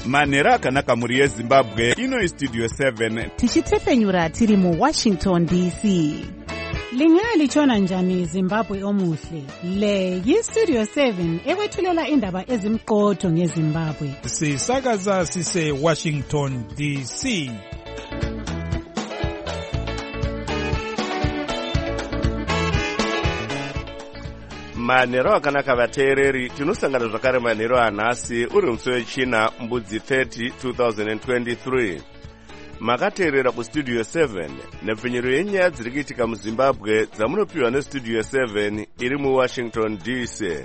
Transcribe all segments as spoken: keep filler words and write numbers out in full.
manhero akanaka muri yezimbabwe. Ino istudio seven tichitefenyura tiri mu Washington D C. Lingali chona njani Zimbabwe omuhle. Le yistudio seven ekwethulela indaba ezimqotho ngeZimbabwe. Sisakaza sise Washington D C. Manhero akanaka vateereri, tinosangana zvakare manhero anhasi uri musi wechina mbudzi thirty twenty twenty-three. Makateerera kustudio seven nepfenyero yenyaya dziri kuitika muZimbabwe dzamunopiwa nestudio seven iri muWashington D C.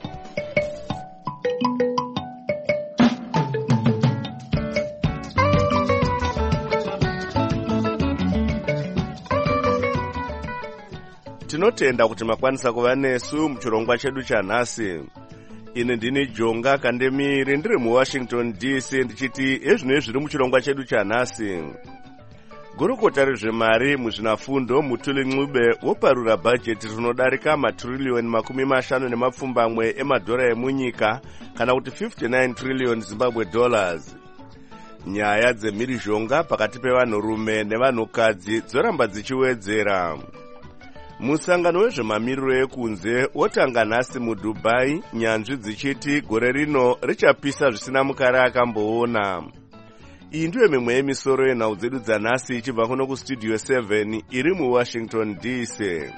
Tinotenda kuti makwanisa kuva nesu muchirongwa chedu chanhasi. Ine ndini Jonga Kandemiri ndiri muWashington D C ndichiti ezvino zviri muchirongwa chedu chanhasi. Gurukota rezvemari muzvinafundo Mutuli Ncube woparura bhajeti rinodarika matririyoni makumi mashanu nemapfumbamwe emadhora emunyika kana kuti fifty-nine trillion Zimbabwe dollars. Nyaya dzemhirizhonga pakati pevanhurume nevanhukadzi dzoramba dzichiwedzera. Musangano wezvemamiriro ekunze wotanga nhasi muDubai, nyanzvi dzichiti gore rino richapisa zvisina mukare akamboona. Iyi ndiyo mimwe yemisoro yenhau dzedu dzanhasi ichibva kuno kustudio seven iri muWashington D C.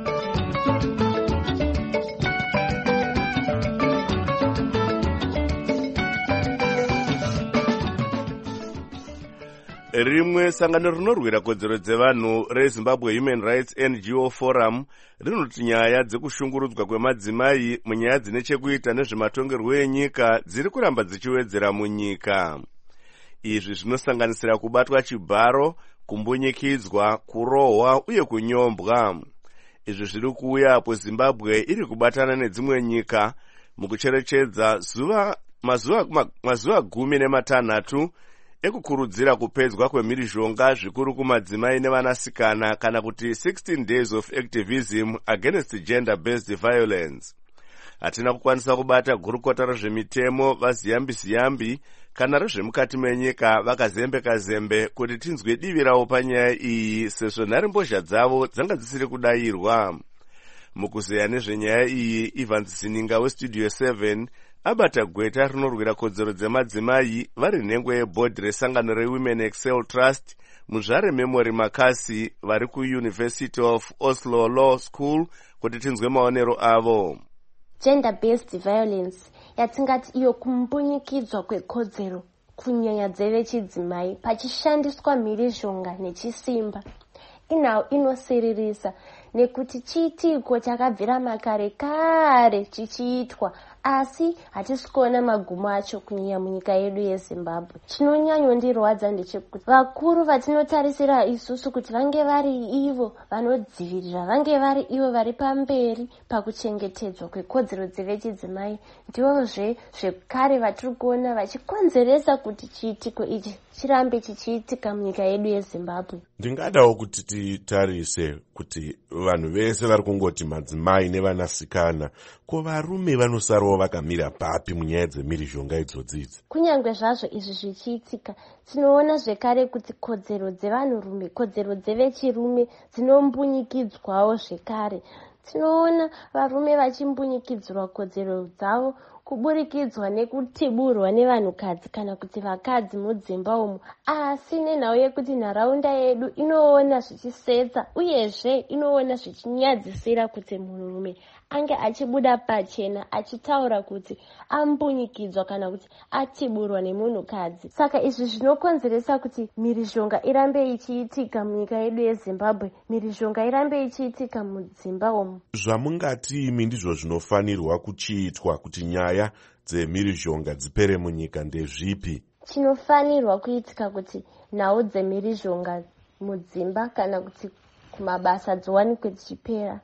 Rimwe sangano rinorwira kodzero dzevanhu reZimbabwe Human Rights N G O Forum rinoti nyaya dzekushungurudzwa kwemadzimai munyaya dzine chekuita nezvematongerwo enyika dziri kuramba dzichiwedzera munyika. Izvi zvinosanganisira kubatwa chibharo, kumbunyikidzwa, kurohwa uye kunyombwa. Izvi zviri kuuya apo Zimbabwe iri kubatana nedzimwe nyika mukucherechedza zuva mazuva mazuva gumi nematanhatu ekukurudzira kupedzwa kwemhirizhonga zvikuru kumadzimai nevanasikana kana kuti sixteen days of activism against gender-based violence. Hatina kukwanisa kubata gurukota rezvemitemo vaZiyambi Ziyambi kana rezvemukati menyika vakazembe-kazembe kuti tinzwe divi ravo panyaya iyi sezvo nharembozha dzavo dzanga dzisiri kudayirwa. Mukuzeya nezvenyaya iyi, Ivan Zininga westudio seven abata gweta rinorwira kodzero dzemadzimai vari nhengo yebhodhi resangano reWomen Excel Trust muzvare Memory Makasi vari kuUniversity of Oslo Law School kuti tinzwe maonero avo. Gender-based violence yatingati iyo kumbunyikidzwa kwekodzero kunyanya dzevechidzimai pachishandiswa mhirizhonga nechisimba inhau inosiririsa nekuti chiitiko chakabvira makare kare chichiitwa, asi hatisi kuona magumo acho kunyanya munyika yedu yeZimbabwe. Chinonyanyondirwadza ndechekuti vakuru vatinotarisira isusu kuti vange vari ivo vanodzivirira, vange vari ivo vari pamberi pakuchengetedzwa kwekodzero dzevechidzimai, ndivozve zvekare vatiri kuona vachikonzeresa kuti chiitiko ichi chirambe chichiitika munyika yedu yeZimbabwe. Ndingadawo kuti titarise kuti vanhu vese vari kungoti madzimai nevanasikana, ko varume vanosarawo vakamira papi munyaya dzemhirizhonga idzodzidzi? Kunyange zvazvo izvi zvichiitika, tinoona zvekare kuti kodzero dzevanhurume, kodzero dzevechirume dzinombunyikidzwawo zvekare. Tinoona varume vachimbunyikidzwa kodzero dzavo kuburikidzwa nekutiburwa nevanhukadzi kana kuti vakadzi mudzimba umu, asi nenhau yekuti nharaunda yedu inoona zvichisetsa uyezve inoona zvichinyadzisira kuti munhurume ange achibuda pachena achitaura kuti ambunyikidzwa kana kuti atiburwa nemunhukadzi. Saka izvi zvinokonzeresa kuti mhirizhonga irambe ichiitika munyika yedu yeZimbabwe, mhirizhonga irambe ichiitika mudzimba umu. Zvamungati imi ndizvo zvinofanirwa kuchiitwa kuti nyaya dzemhirizhonga dzipere munyika ndezvipi? Chinofanirwa kuitika kuti nhau dzemhirizhonga mudzimba kana kuti kumabasa dziwanikwe dzichipera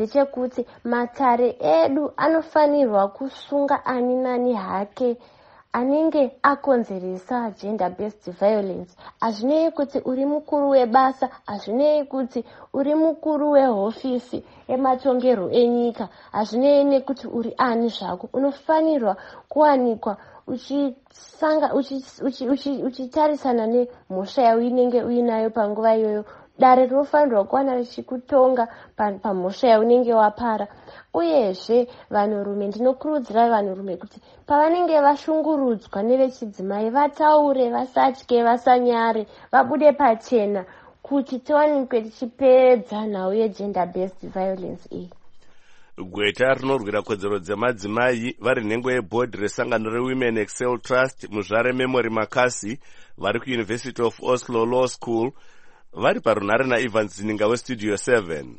ndechekuti matare edu anofanirwa kusunga ani nani hake anenge akonzeresa gender based violence. Hazvinei kuti uri mukuru webasa, hazvinei kuti uri mukuru wehofisi yematongero enyika, hazvinei nekuti uri ani zvako, unofanirwa kuwanikwa uchisanga uchitarisana nemhosva yaunenge uinayo panguva iyoyo. Dare rinofanirwa kuwana richikutonga pamhosva yaunenge wapara. Uyezve vanhurume, ndinokurudzira vanhurume kuti pavanenge vashungurudzwa nevechidzimai vataure, vasatye, vasanyare, vabude pachena kuti tiwanikwe tichipedza nhau yegender based violence iyi. Gweta rinorwira kodzero dzemadzimai vari nhengo yebhodhi resangano reWomen Excel Trust muzvare Memory Makasi vari kuUniversity of Oslo Law School vari parunhare naEvans Zininga weStudio seven.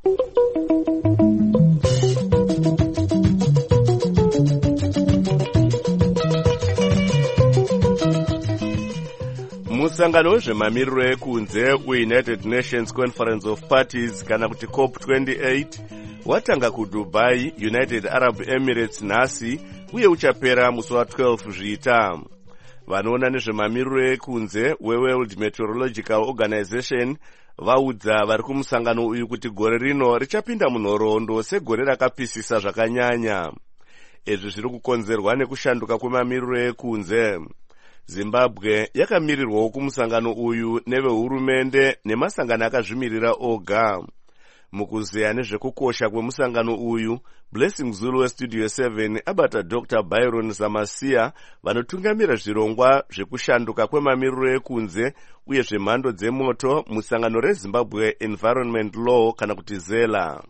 Musangano wezvemamiriro ekunze weUnited Nations Conference of Parties kana kuti COP twenty-eight watanga kuDubai, United Arab Emirates nhasi uye uchapera musi wa12 zviita. Vanoona nezvemamiriro ekunze weWorld Meteorological Organization vaudza vari kumusangano uyu kuti gore rino richapinda munhoroondo segore rakapisisa zvakanyanya. Izvi zviri kukonzerwa nekushanduka kwemamiriro ekunze. Zimbabwe yakamirirwawo kumusangano uyu nevehurumende nemasangano akazvimirira oga. Mukuzeya nezvekukosha kwemusangano uyu, Blessing Zulu weStudio seven abata Doctor Byron Zamasia vanotungamira zvirongwa zvekushanduka kwemamiriro ekunze uye zvemhando dzemoto musangano reZimbabwe Environment Law kana kuti ZELA.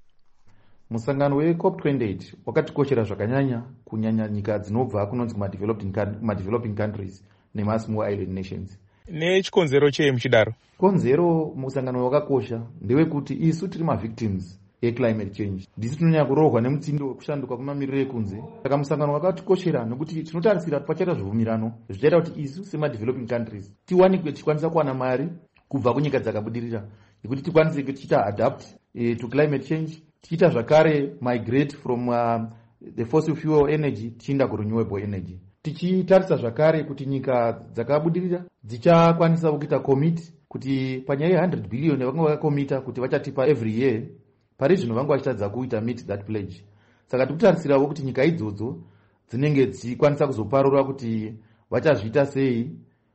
Musangano weCOP twenty-eight wakatikoshera zvakanyanya kunyanya nyika dzinobva kunonzi kumadeveloping countries nemasmall island nations. Nechikonzero chei muchidaro? Konzero musangano wakakosha ndewekuti isu tiri mavictims yeclimate change. Ndisi tinonyanya kurohwa nemutsindo wekushanduka kwemamiriro ekunze. Saka musangano wakatikoshera nekuti tinotarisira pachaita zvibvumirano zvichaita kuti isu semadeveloping countries tiwanikwe tichikwanisa kuwana mari kubva kunyika dzakabudirira yekuti tikwanise tichita adapt eh, to climate change, tichita zvakare migrate from uh, the fossil fuel energy tichienda kurenewable energy. Tichitarisa zvakare kuti nyika dzakabudirira dzichakwanisa kuita commit kuti panyaya one hundred billion vanga vakakomita kuti vachatipa every year, pari zvino vanga vachitadza kuita meet that pledge. Saka tikutarisirawo kuti nyika idzodzo dzinenge dzikwanisa kuzoparura kuti vachazviita sei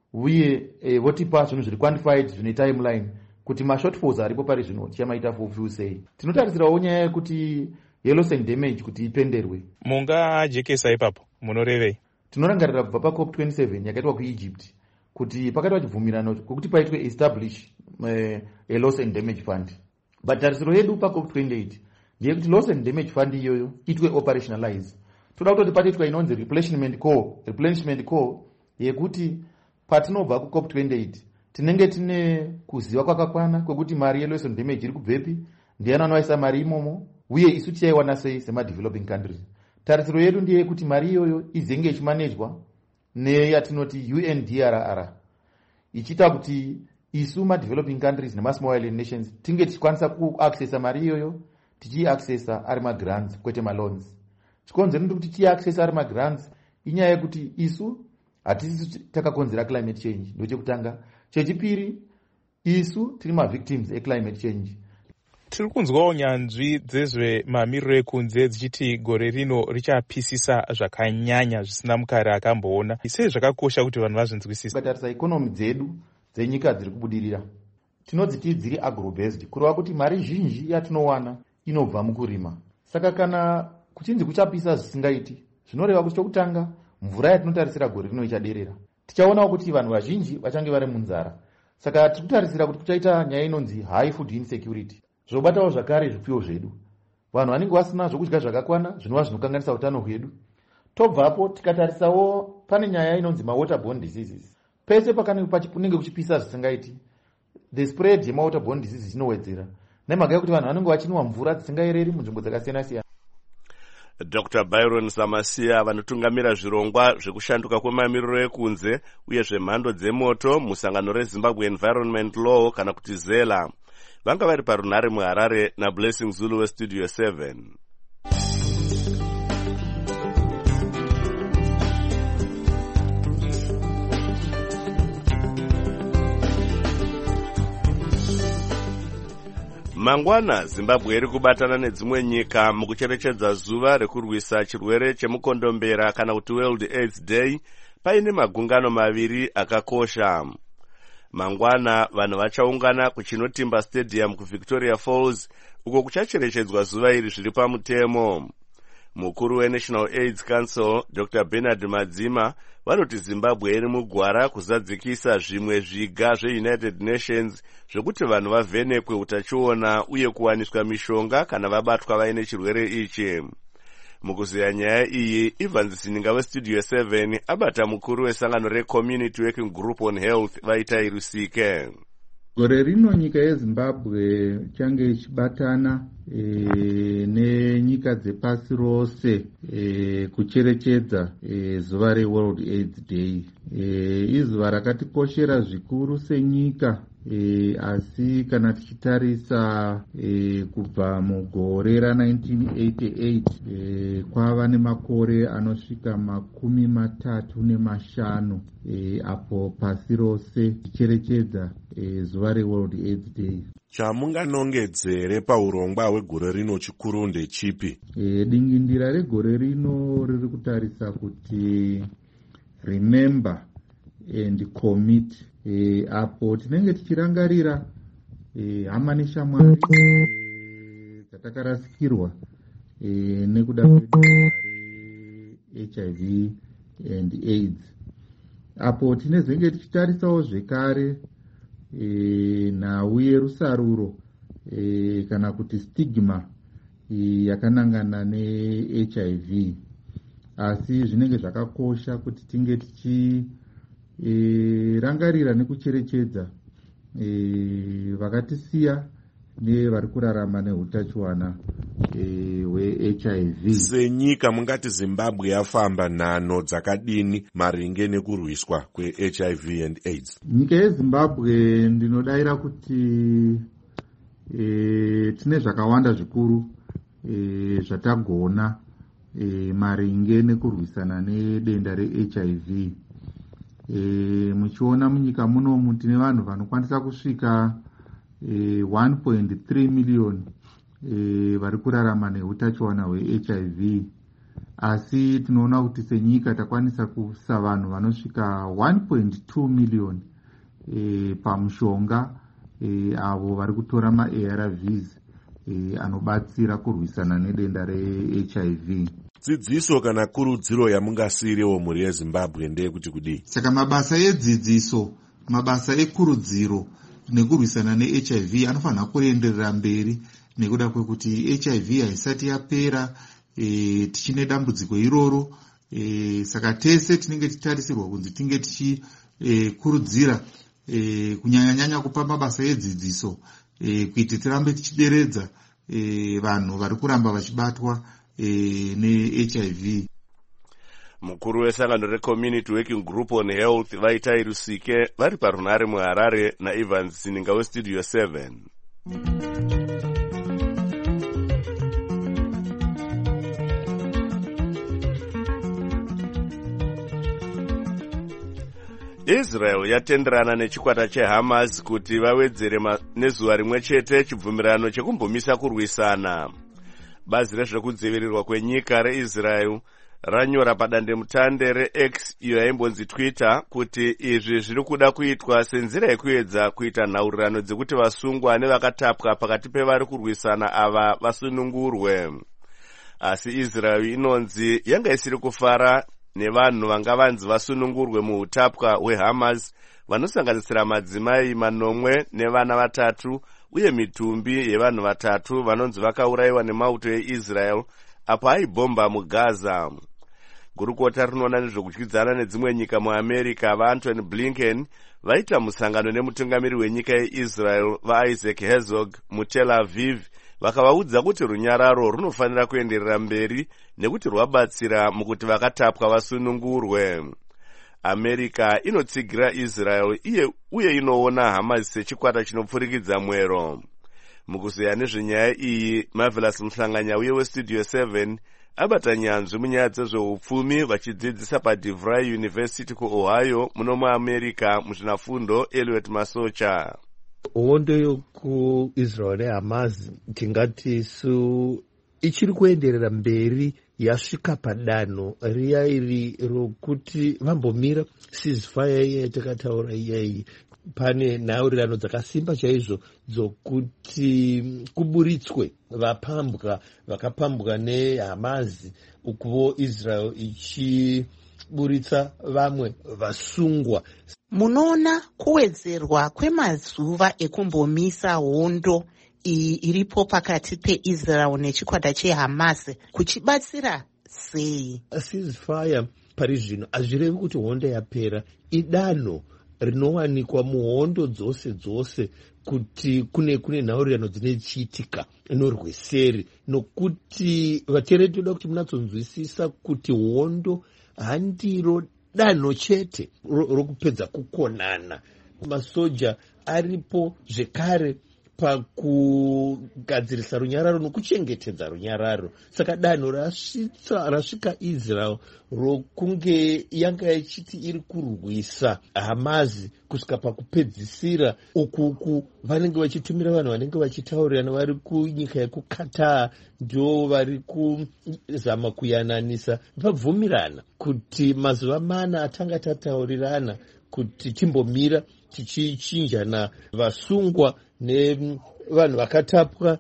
uye e, votipa zvinhu zviri quantified zvine timeline kuti mashortfalls aripo pari zvino tichamaita fulfill sei. Tinotarisirawo nyaya yekuti loss and damage kuti ipenderwe. Mungajekesa ipapo munorevei? Tinorangarira kubva paCOP twenty-seven yakaitwa kuEgypt kuti pakaitwa chibvumirano kuti paitwe establish uh, a loss and damage fund. But tarisiro yedu paCOP twenty-eight ndeyekuti loss and damage fund iyoyo itwe operationalize. Toda kutoti paitwa inonzi replenishment core, replenishment core yekuti patinobva kuCOP twenty-eight tinenge tine kuziva kwakakwana kwekuti mari ye loss and damage iri kubvepi, ndiani anoisa mari imomo uye isu tichaiwana sei semadeveloping countries. Tarisiro yedu ndiye kuti mari iyoyo izenge ichimanejwa neyatinoti U N D R R ichita kuti isu madeveloping countries nemasmall island nations tinge tichikwanisa kuaccessa mari iyoyo tichiaccessa ari magrants kwete maloans. Chikonzero ndekuti tichiaccessa ari magrants inyaya yekuti isu hatisi takakonzera climate change ndochekutanga. Chechipiri, isu tiri mavictims eclimate change. Tiri kunzwawo nyanzvi dzezvemamiriro ekunze dzichiti gore rino richapisisa zvakanyanya zvisina mukare akamboona. Sei zvakakosha kuti vanhu vazvinzwisise? Tikatarisa ikonomi dzedu dzenyika dziri kubudirira tinodziti dziri agro-based, kureva kuti mari zhinji yatinowana inobva mukurima. Saka kana kuchinzi kuchapisa zvisingaiti, zvinoreva kuti chokutanga mvura yatinotarisira gore rino ichaderera. Tichaonawo kuti vanhu vazhinji vachange vari munzara. Saka tiri kutarisira kuti kuchaita nyaya inonzi high food insecurity. Zvobatawo zvakare zvipfuyo zvedu. Vanhu vanenge vasina zvokudya zvakakwana zvinova zvinokanganisa utano hwedu. Tobvapo tikatarisawo pane nyaya inonzi mawaterborne diseases. Pese pakanenge kuchipisa zvisingaiti, the spread yemawaterborne diseases inowedzera. Nemhaka yekuti vanhu vanenge vachinwa mvura dzisingaereri munzvimbo dzakasiyana siyana. Doctor Byron Zamasia vanotungamira zvirongwa zvekushanduka kwemamiriro ekunze uye zvemhando dzemoto musangano reZimbabwe Environment Law kana kuti ZELA. Vanga vari parunhare muHarare naBlessing Zulu weStudio seven. Mangwana Zimbabwe iri kubatana nedzimwe nyika mukucherechedza zuva rekurwisa chirwere chemukondombera kana kuti World AIDS Day paine magungano maviri akakosha. Mangwana vanhu vachaungana kuChinotimba Stadium kuVictoria Falls uko kuchacherechedzwa zuva iri zviri pamutemo. Mukuru weNational AIDS Council Doctor Bernard Madzima vanoti Zimbabwe iri mugwara kuzadzikisa zvimwe zviga zveUnited Nations zvekuti vanhu vavhenekwe utachiona uye kuwaniswa mishonga kana vabatwa vaine chirwere ichi. Mukuziya nyaya iyi, Evans Sininga weStudio seven abata mukuru wesangano reCommunity Working Group on Health vaita irusike. Gore rino nyika yeZimbabwe change ichibatana e, nenyika dzepasi rose e, kucherechedza e, zuva reWorld AIDS Day. E, izuva rakatikoshera zvikuru senyika. E, asi kana tichitarisa e, kubva mugore ra nineteen eighty-eight e, kwava nemakore anosvika makumi matatu nemashanu e, apo pasi rose ticherechedza e, zuva reWorld AIDS Day. Chamunganongedzere paurongwa hwegore rino chikuru ndechipi? E, dingindira regore rino riri kutarisa kuti remember and commit. E, apo tinenge tichirangarira e, hama neshamwari e, dzatakarasikirwa e, nekuda kwedenda reH I V and AIDS. Apo tinezenge tichitarisawo zvekare e, nhau yerusaruro e, kana kuti stigma e, yakanangana neH I V. Asi zvinenge zvakakosha kuti tinge tichi E, rangarira nekucherechedza e, vakatisiya nevari kurarama neutachiwana hweH I V. Senyika mungati Zimbabwe yafamba nhano dzakadini maringe nekurwiswa kweH I V and AIDS? Nyika yeZimbabwe ndinodaira kuti e, tine zvakawanda zvikuru e, zvatagona e, maringe nekurwisana nedenda reH I V. E, muchiona munyika munomu tine vanhu vanokwanisa kusvika e, one point three million e, vari kurarama neutachiwana hweH I V. Asi tinoona kuti senyika takwanisa kuisa vanhu vanosvika one point two million e, pamushonga e, avo vari kutora maA R Vs e, anobatsira kurwisana nedenda reH I V. Dzidziso kana kurudziro yamungasiyirewo mhuri yeZimbabwe ndeyekuti kudii? Saka mabasa edzidziso, mabasa ekurudziro nekurwisana neH I V anofanira kuenderera mberi nekuda kwekuti H I V haisati yapera e, tichine dambudziko iroro e, saka tese tinenge tichitarisirwa kunzi tinge tichikurudzira e, kunyanya-nyanya kupa mabasa edzidziso e, kuti tirambe tichideredza e, vanhu vari kuramba vachibatwa E, neH I V. Mukuru wesangano reCommunity Working Group on Health vaita irusike vari parunare muHarare naEvans Sininga weStudio seven. Israel yatenderana nechikwata cheHamas kuti vawedzere nezuva rimwe chete chibvumirano chekumbomisa kurwisana. Bazi rezvekudzivirirwa kwenyika reIsrael ranyora padandemutande reX iyo yaimbonzi Twitter kuti izvi zviri kuda kuitwa senzira yekuedza kuita nhaurirano dzekuti vasungwa nevakatapwa pakati pevari kurwisana ava vasunungurwe. Asi Israel inonzi yanga isiri kufara nevanhu vanga vanzi vasunungurwe muutapwa hweHamas vanosanganisira madzimai manomwe nevana vatatu uye mitumbi yevanhu vatatu vanonzi vakaurayiwa nemauto eIsrael apo aibhomba muGaza. Gurukota rinoona nezvekudyidzana nedzimwe nyika muAmerica vaAntony Blinken vaita musangano nemutungamiri wenyika yeIsrael vaIsaac Herzog muTel Aviv vakavaudza kuti runyararo runofanira kuenderera mberi nekuti rwabatsira mukuti vakatapwa vasunungurwe. America inotsigira Israel iye uye inoona Hamas sechikwata chinopfurikidza mwero. Mukuziya nezvenyaya iyi, Marvelous Mhlanganya uye weStudio seven abata nyanzvi munyaya dzezveupfumi vachidzidzisa paDeVry University kuOhio muno muAmerica muzvinafundo Elliot Masocha. hondo yokuisrael nehamas tingati su ichiri kuenderera mberi yasvika padanho riya iri rokuti vambomira ceasefire iya yatakataura iyayi. Pane nhaurirano dzakasimba chaizvo dzokuti kuburitswe vapambwa vakapambwa nehamazi, ukuvo israel ichiburitsa vamwe vasungwa. Munoona kuwedzerwa kwemazuva ekumbomisa hondo iyi iripo pakati peIsrael nechikwata cheHamas kuchibatsira sei? Ceasefire pari zvino hazvirevi kuti hondo yapera, idanho rinowanikwa muhondo dzose dzose kuti kune kune nhaurirano dzinochiitika norweseri, nokuti vateereri toda kuti munatsonzwisisa kuti hondo handiro danho chete rokupedza kukonana. Masoja aripo zvekare pakugadzirisa runyararo nokuchengetedza runyararo. Saka danho rasvika Israel rokunge yanga ichiti iri kurwisa Hamas kusvika pakupedzisira ukuku vanenge vachitumira vanhu vanenge vachitaurirana vari kunyika yekuKatar, ndio vari kuzama kuyananisa vabvumirana kuti mazuva mana atanga tataurirana kuti timbomira tichichinjana vasungwa nevanhu vakatapwa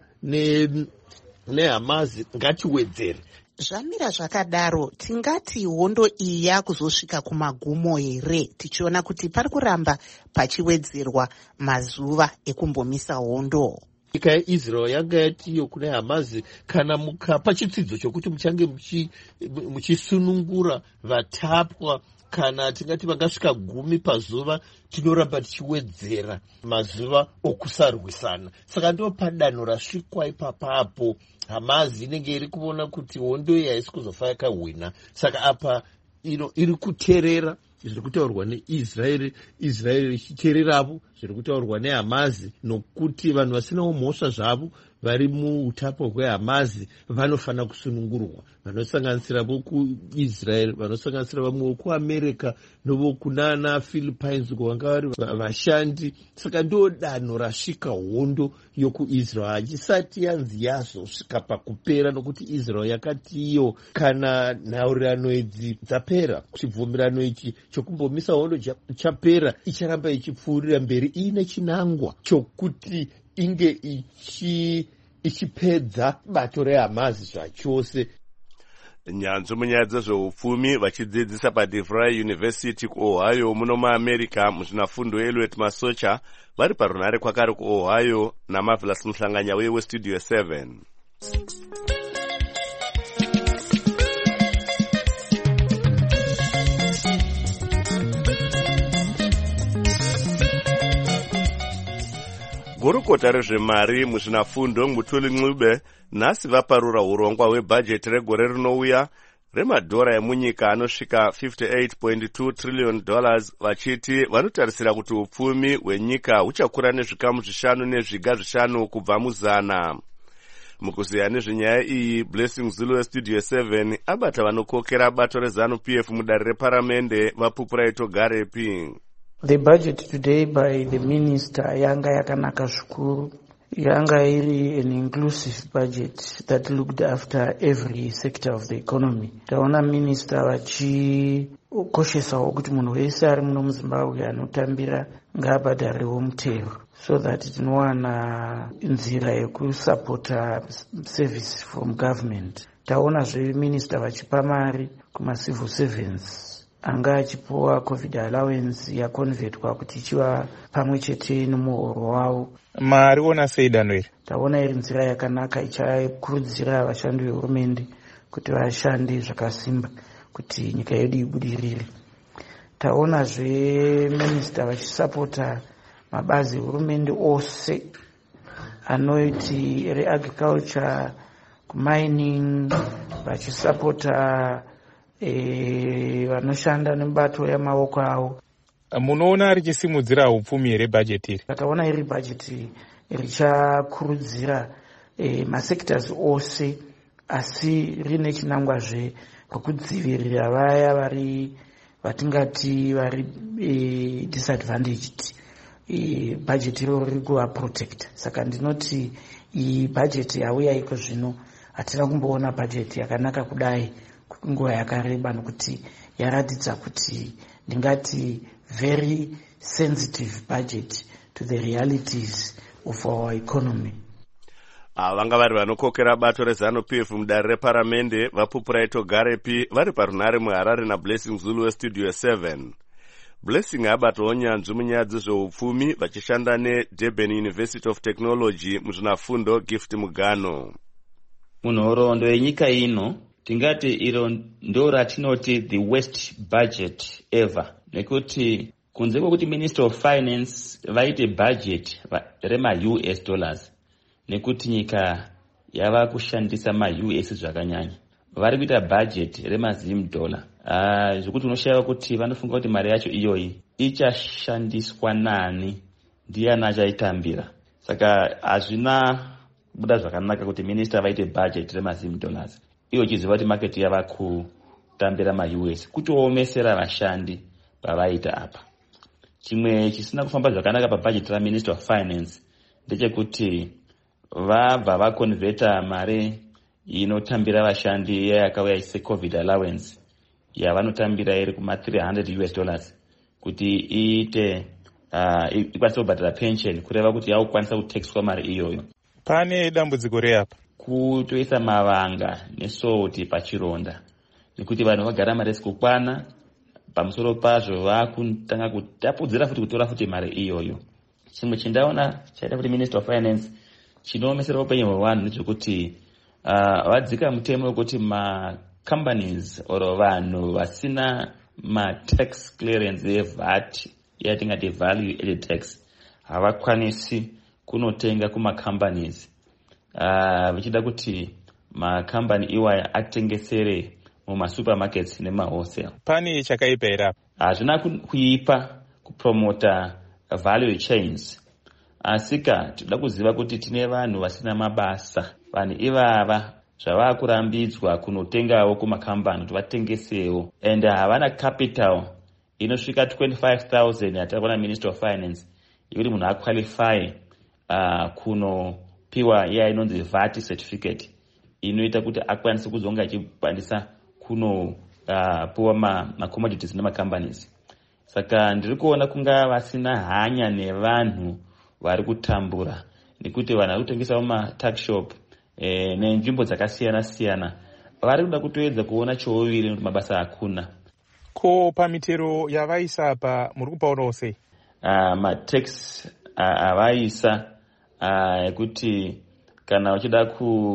neHamas ngatiwedzere. Zvamira zvakadaro, tingati hondo iyi yakuzosvika kumagumo here, tichiona kuti pari kuramba pachiwedzerwa mazuva ekumbomisa hondo? Nyika yeIsrael yanga yatiyo kune Hamas kana mukapa chitsidzo chokuti muchange muchisunungura vatapwa, kana tingati vangasvika gumi pazuva, tinoramba tichiwedzera mazuva okusarwisana. Saka ndo padanho rasvikwa ipapapo Hamas inenge iri kuona kuti hondo iyi haisi kuzofa yakahwina. Saka apa ino iri kuterera zviri kutaurwa neIsrael, Israel ichitererapo zviri kutaurwa neHamas, nokuti vanhu vasinawo mhosva zvavo vari muutapo hweHamas vanofana kusunungurwa, vanosanganisira vokuIsrael, vanosanganisira vamwe vokuAmerica novokunana Philippines vanga vari vashandi. Saka ndo danho rasvika hondo yokuIsrael, hachisati yanzi yazosvika pakupera, nokuti Israel yakati iyo kana nhaurirano idzi dzapera, chibvumirano ichi chokumbomisa hondo chapera, icharamba ichipfuurira mberi iine chinangwa chokuti inge ichi ichipedza bato reHamas zvachose. Nyanzvi munyaya dzezveupfumi vachidzidzisa paDeVry University kuOhio muno muAmerica muzvinafundo Elliot Masocha vari parunhare kwakare kuOhio naMarvelous Muhlanganya weStudio seven. Gurukota rezvemari muzvinafundo Mutuli Ncube nhasi vaparura urongwa hwebhajeti regore rinouya remadhora emunyika anosvika fifty-eight point two trillion dollars, vachiti vanotarisira kuti upfumi hwenyika huchakura nezvikamu zvishanu nezviga zvishanu kubva muzana. Mukuziya nezvenyaya iyi, Blessing Zulu weStudio seven abata vanokokera bato reZANU-P F mudare reparamende vapupura itogarepi. The budget today by the minister yanga yakanaka zvikuru, yanga iri an inclusive budget that looked after every sector of the economy. Taona minister vachikoshesawo kuti munhu wese ari muno muZimbabwe anotambira ngaabhadharewo mutero, so that tinowana nzira yekusapota service from government. Taona zve minister vachipa mari kuma civil servants anga achipuwa covid allowance yakonvertwa kuti ichiva pamwe chete nomuhoro wavo. Mari ona sei danho iri? Taona iri nzira yakanaka ichakurudzira vashandi vehurumende kuti vashande zvakasimba kuti nyika yedu ibudirire. Taona zve minista vachisapota mabazi ehurumende ose anoiti reagriculture, mining, vachisapota E, vanoshanda nebato yamaoko avo. Munoona richisimudzira upfumi here bhajeti iri? Taona iri bhajeti richakurudzira e, masectors ose, asi rine chinangwazve kwekudzivirira vaya vari vatingati vari e, disadvantaged, bhajeti iro riri kuvaprotecta. Saka ndinoti iyi bhajeti yauya iko zvino hatina kumboona bhajeti yakanaka kudai nguva yakareba, nokuti yaratidza kuti ndingati very sensitive budget to the realities of our economy. vanga vari vanokokera bato rezanu p f mudare reparamende vapupuraito garepi vari parunare muharare nablessing zulu westudio seven. Blessing abatowo nyanzvi munyaya dzezveupfumi vachishanda neDurban University of Technology muzvinafundo Gift Mugano. Munhoroondo yenyika ino tingati iro ndo ratinoti the worst budget ever, nekuti kunze kwokuti Minister of Finance vaite budget rema-U S dollars, nekuti nyika yava kushandisa ma-U S zvakanyanya, vari kuita budget remazim dollar. Uh, zvekuti unoshayiwa kuti vanofunga kuti mari yacho iyoyi ichashandiswa nani, ndiani achaitambira. Saka hazvina kubuda zvakanaka kuti minister vaite budget remazim dollars iwo chiziva kuti market yava kutambira ma-U S, kutoomesera vashandi pavaita apa. Chimwe chisina kufamba zvakanaka pabudget raMinister of Finance ndechekuti vabva vakonvheta mari inotambira vashandi yakauya secovid allowance yavanotambira iri kuma three hundred U S dollars kuti iite uh, ikwanisa kubhadhara pension, kureva kuti yaukwanisa kutekeswa mari iyoyo. Pane dambudziko reapa kutoisa mavanga nesouti pachironda, nekuti vanhu vagara mari sikukwana, pamusoro pazvo vakutanga kutapudzira futi kutora futi mari iyoyo. Chimwe chindaona chaita kuti Minister of Finance chinoomesera upenyu hwevanhu ndechekuti uh, vadzika mutemo wekuti ma companies or vanhu vasina ma tax clearance ye-V A T yatingati value added tax havakwanisi kunotenga kuma companies uh, vichida kuti ma company iwaya atengesere muma supermarkets nema wholesale. Pani chakaipa ira hazvina kuipa kupromota value chains, asika tinoda kuziva kuti tine vanhu vasina mabasa. Vanhu ivava zvava kurambidzwa kunotengawo kumakambani kuti vatengesewo, and havana capital inosvika twenty-five thousand yatakuona Minister of Finance yekuti munhu aqualify uh, kunopiwa iya inonzi V A T certificate inoita kuti akwanise kuzonga achikwanisa kuno uh, puwa ma, ma commodities nema companies. Saka ndiri kuona kunga vasina hanya nevanhu vari kutambura, nekuti vanhu vari kutengesa muma tuck shop e, nenzvimbo dzakasiyana siyana vari kuda kutoedza kuona chouviri nekuti mabasa hakuna. Ko pamitero yavaisa apa muri kupaonawo sei? Uh, matax avaisa yekuti uh, kana uchida ku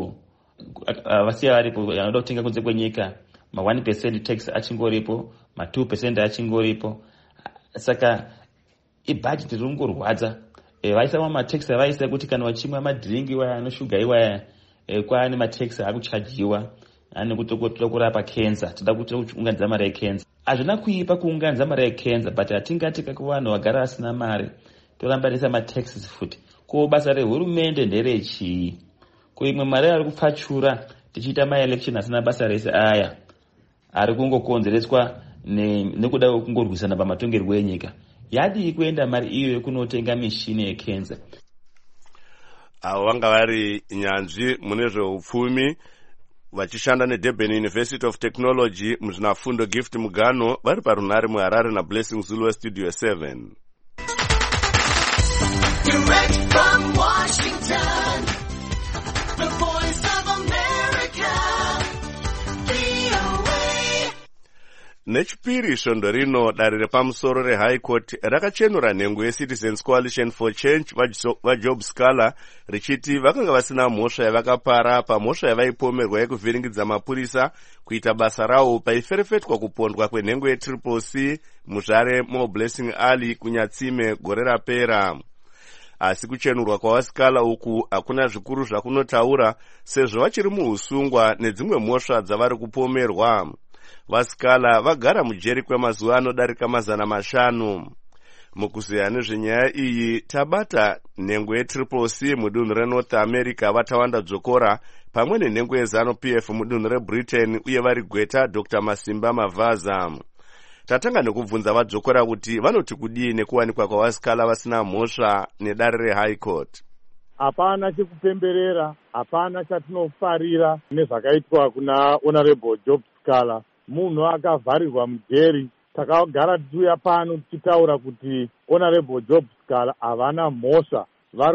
uh, vasiya varipo yanoda kutenga kunze kwenyika ma one percent tax achingoripo, ma two percent achingoripo. Saka ibudget ringorwadza. E, vaisa ma tax vaisa kuti kana wachimwa madringi waya anoshuga iwaya e, kwaane ma tax akuchajiwa ane kutokutoda kurapa cancer, toda kuunganidza mari yecancer. Hazvina kuipa kuunganidza mari yecancer, but hatingatika kuvanhu vagara vasina mari torambanisa ma taxes futi. Ko basa rehurumende nderechii? Ko imwe mari ari kupfachura tichiita ma election asina basa rese aya ari kungokonzereswa nekuda kungorwisana pamatongerwo enyika. Yadii kuenda mari iyo kunotenga mishini yecancer? Avo vanga vari nyanzvi mune zveupfumi vachishanda neDurban University of Technology muzvinafundo Gift Mugano vari parunare muharare naBlessing Zulu westudio seven. Direct from Washington, the voice of America, V O A. Nechipiri svondo rino dare repamusoro reHigh Court rakachenura nhengo yeCitizens Coalition for Change vaJob Scala richiti vakanga vasina mhosva yavakapara pamhosva yavaipomerwa yekuvhiringidza mapurisa kuita basa rawo paiferefetwa kupondwa kwenhengo yetriple C muzvare moBlessing Ali kunyatsime gore rapera. Asi kuchenurwa kwavaScala uku hakuna zvikuru zvakunotaura sezvo vachiri muusungwa nedzimwe mhosva dzavari kupomerwa. VaScala vagara mujeri kwemazuva anodarika mazana mashanu. Mukuziya nezvenyaya iyi tabata nhengo yetriple C mudunhu reNorth America vatawanda dzokora pamwe nenhengo yeZanu P F mudunhu reBritain uye vari gweta Doctor Masimba Mavaza. tatanga nekubvunza vadzokora kuti vanoti kudii nekuwanikwa kwavasikala vasina mhosva nedare rehigh court. Hapana chekupemberera, hapana chatinofarira nezvakaitwa kuna Honorable Job Sikala. Munhu akavharirwa mujeri. Takagara tichiuya pano tichitaura kuti Honorable Job Sikala havana mhosva, vari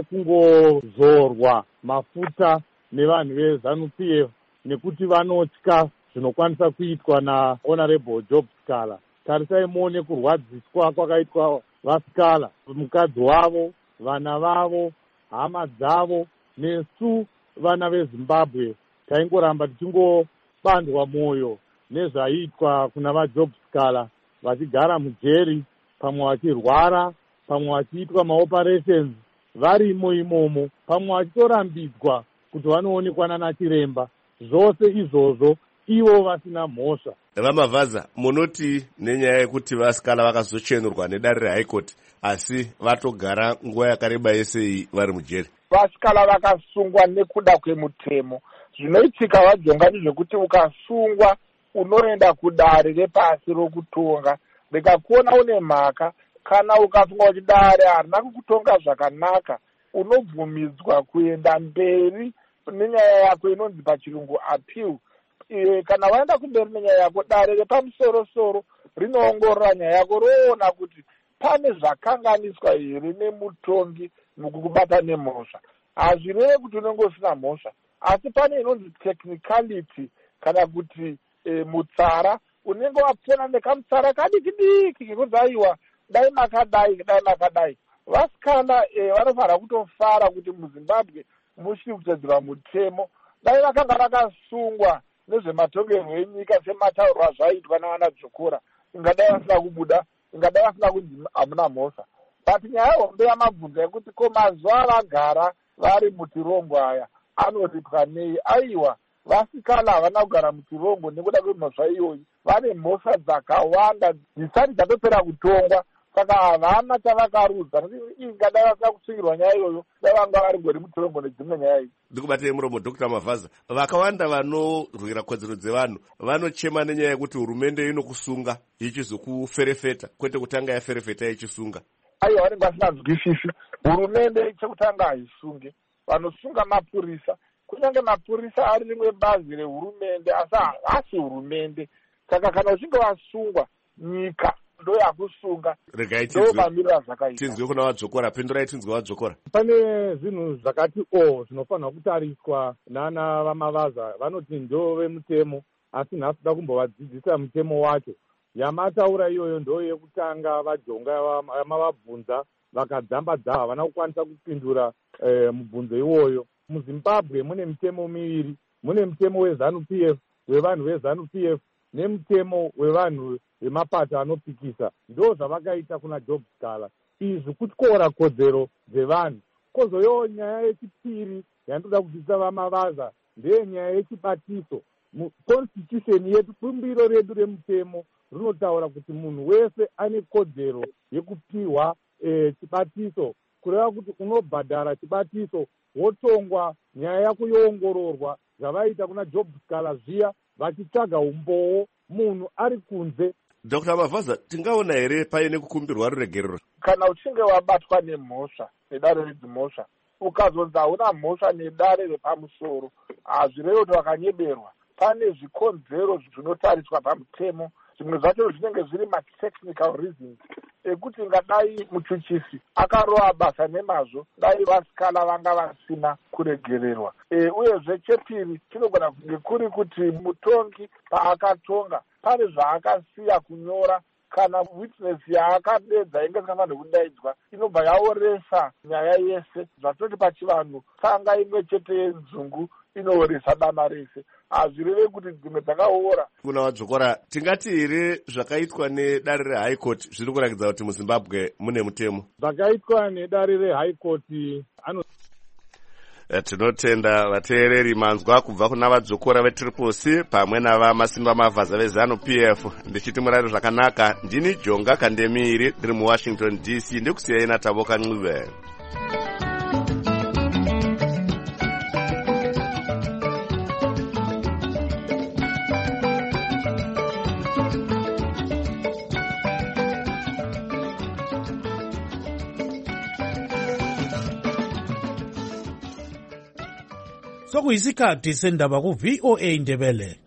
kungozorwa mafuta nevanhu veZANU P F nekuti vanotya zvinokwanisa kuitwa na Honorable Job Sikala. Tarisai muone kurwadziswa kwakaitwa vasikala, mukadzi wavo, vana vavo, hama dzavo, nesu vana veZimbabwe taingoramba tichingobandwa mwoyo nezvaitwa kuna vaJob Sikala, vachigara mujeri, pamwe vachirwara, pamwe vachiitwa maoperations varimo imomo, pamwe vachitorambidzwa kuti vanoonekwa nana chiremba. Zvose izvozvo ivo vasina mhosva. Vamavhaza, munoti nenyaya yekuti vasikala vakazochenurwa nedare rehigh court asi vatogara nguva yakareba yese vari mujeri? Vasikala vakasungwa nekuda kwemutemo. Zvinoitika vajonga ndezvekuti ukasungwa unoenda kudare repasi rokutonga, rikakuona une mhaka, kana ukasungwa kuti dare harina kukutonga zvakanaka, unobvumidzwa kuenda mberi nenyaya yako inonzi pachirungu appeal. E, kana waenda kumberi nenyaya yako, dare repamusoro-soro rinoongorora nyaya yako, roona kuti pane zvakanganiswa here nemutongi mukukubata nemhosva. Hazvirevi kuti unenge usina mhosva, asi pane inonzi technicality kana kuti e, mutsara unenge wapona nekamutsara kadiki diki kekunzi aiwa dai makadai dai makadai. Vasikana e, vanofanira kutofara kuti muZimbabwe muchiri kutedzerwa mutemo. Dai vakanga vakasungwa nezvematongerwo enyika semataurwa zvaitwa navana Dzokora, ingadai vasina kubuda, ingadai vasina kunzi hamuna mhosva. But nyaya hombe yamabvunzo yekuti ko mazuva avagara vari mutirombo aya anoripwa nei? Aiwa, vasikala havana kugara mutirombo nekuda kwemhosva iyoyi, vane mhosva dzakawanda dzisati dzatopera kutongwa, saka havana chavakarudza. Ingadai vasina kusungirwa nyaya iyoyo, dai vanga vari ngori mutirombo nedzimwe nyaya idzi. Ndikubatei muromo Doctor Mavhaza, vakawanda vanorwira kodzero dzevanhu vanochema nenyaya yekuti hurumende inokusunga ichizokuferefeta kwete kutanga yaferefeta ichisunga. Aiwa, vanenge vasinganzwisisi. Hurumende chekutanga haisunge, vanosunga mapurisa. Kunyange mapurisa ari rimwe bazi rehurumende, asi havasi hurumende. Saka kana uchinge wasungwa, nyika ndo yakusunga, ndo mamirira zvakaita. Tinzwe kuna Wadzokora, pendurai tinzwe Wadzokora. Pane zvinhu zvakati o zvinofanira kutariswa nana Vamavhaza. Vanoti ndo vemutemo, asi nhasi da kumbovadzidzisa mutemo wacho. Yamataura iyoyo ndo yekutanga vajonga yamavabvunza vakadzambadza havana kukwanisa kupindura eh, mubvunzo iwoyo. MuZimbabwe mune mitemo miviri, mune mutemo weZANU P F, wevanhu veZANU P F, nemutemo wevanhu vemapato anopikisa. Ndo zvavakaita kuna Job Sikala. Izvi kutyora kodzero dzevanhu. Kozoyo nyaya yechipiri yandoda kudzidzisa Vamavhaza ndeyenyaya yechibatiso. Constitution yedu, bumbiro redu remutemo rinotaura kuti munhu wese ane kodzero yekupiwa e, chibatiso, kureva kuti unobhadhara chibatiso wotongwa, nyaya yako yoongororwa, zvavaita kuna Job Sikala zviya vachitsvaga umbowo munhu ari kunze. Doctor Mavhaza, tingaona here paine kukumbirwa ruregerero? Kana uchinge wabatwa nemhosva, nedare redzimhosva, ukazonzi hauna mhosva nedare repamusoro, hazvirevi kuti wakanyeberwa. Pane zvikonzero zvinotariswa pamutemo, zvimwe zvacho zvinenge zviri matechnical reasons ekuti ngadai muchuchisi akarova basa nemazvo, dai vasikala vanga vasina kuregererwa. E, uyezve chepiri chinogona kunge kuri kuti mutongi paakatonga pane zvaakasiya kunyora, kana witness yaakadedza inge isingafanirwi kudaidzwa, inobva yaoresa nyaya yese. Zvatoti pachivanhu tsanga imwe chete yenzungu inooresa dama rese. Hazvireve kuti dzimwe dzakaora. Kuna Wadzokora, tingati here zvakaitwa nedare rehigh court zviri kurakidza kuti muZimbabwe mune mutemo? Zvakaitwa nedare rehigh court ano tinotenda vateereri manzwa kubva kuna Vadzokora veTriple C pamwe navamasimba Mavhaza veZANU P F. Ndichiti murari zvakanaka, ndini Jonga Kandemiri ndiri muWashington D C, ndikusiyai naTavoka Ncube. sokuyisikhathi sendaba ku-V O A Ndebele.